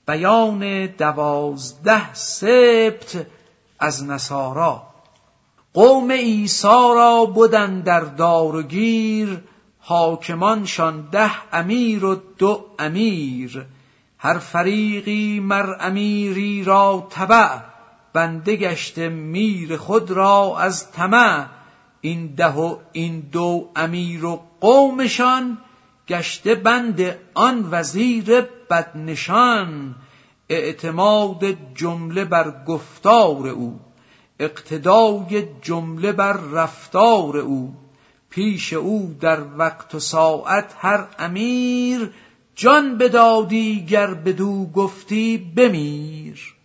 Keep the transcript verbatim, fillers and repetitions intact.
بیان دوازده سبط از نصارا. قوم عیسی را بدن در دار و گیر، حاکمانشان ده امیر و دو امیر. هر فریقی مر امیری را تبع، بنده گشته میر خود را از طمع. این ده و این دو امیر و قومشان، گشته بند آن وزیر بدنشان. اعتماد جمله بر گفتار او، اقتدای جمله بر رفتار او. پیش او در وقت و ساعت هر امیر، جان بدادی گر بدو گفتی بمیر.